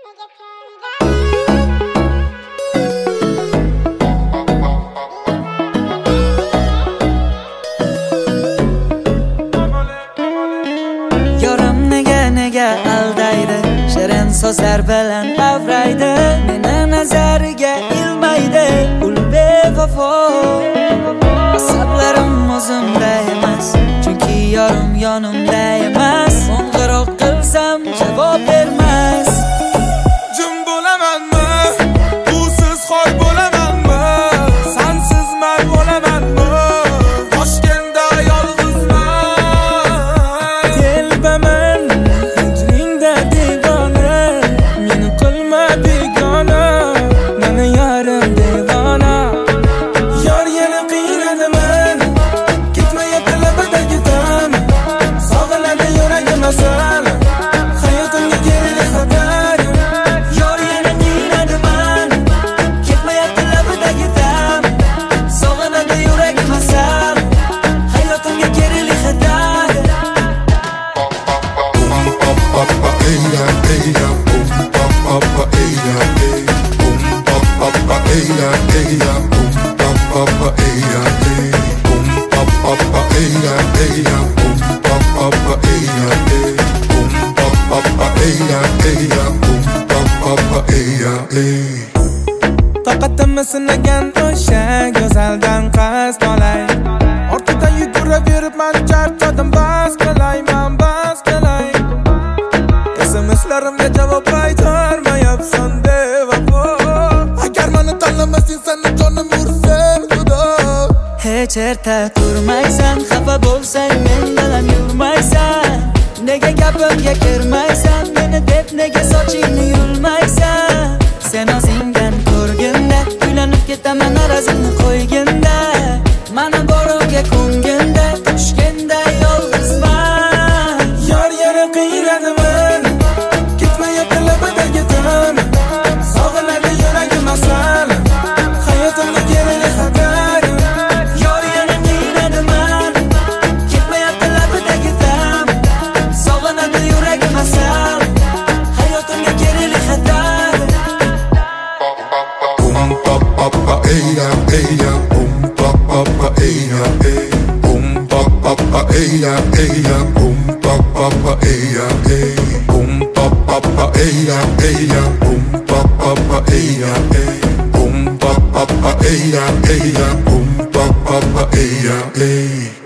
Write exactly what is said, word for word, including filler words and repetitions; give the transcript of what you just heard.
aldaydi, shirin so'zlar bilan avraydi, meni nazariga ilmaydi, ul bevafo. Asablarim o'zimda emas, chunki yorim yonimda emas. Qo'ng'iroq qilsam javob bermas. Jim bo'lamanmi? Usiz xoy bo'lamanmi? Sensiz man bo'lamanmi? Toshkentda yolg'izman. Telbaman hijringda devona, meni qilma begona, meni yarim devona. Yor yana qiynadaman, ketmayapti labadagi tan, sog'inadi yuragim asal, hayotimga kerak xatar. Yor yana qiynadaman, ketmayapti labadagi tan, sog'inadi yuragim asal, hayotimga kerak xatar. Toqatimni sinagan o'sha go'zaldan qasd olay, ortidan yuguraveribman, charchadim, bas qilay, men bas qilay. S M S'larimga javob qaytarmayapsan bevafo. Agar meni tanlamasang, seni jonim ursin xudo. Hech erta turmaysan, xafa bo'lsang men bilan yurmaysan. Nega gapimga kirmaysan, meni deb nega sochingni yulmaysan? Sen o'zingdan ko'rginda, uylanib ketaman arazingni qo'yginda. Mana borimga ko'nginda, Toshkentda yolg'izman. Yor yana qiynadaman, ketmayapti labadagi tan, sog'inadi yuragim asal, hayotimga kerak xatar. Yor yana qiynadaman, ketmayapti labadagi tan, sog'inadi yuragim asal, hayotimga kerak xatar. Eya, eya, boom, pa pa pa, eya, eh, boom, pa pa pa, eya, eya, boom, pa pa pa, eya, eh, boom, pa pa pa, eya, eya, boom, pa pa pa, eya, eh, boom, pa pa pa, eya, eya, boom, pa pa pa, eya, eh.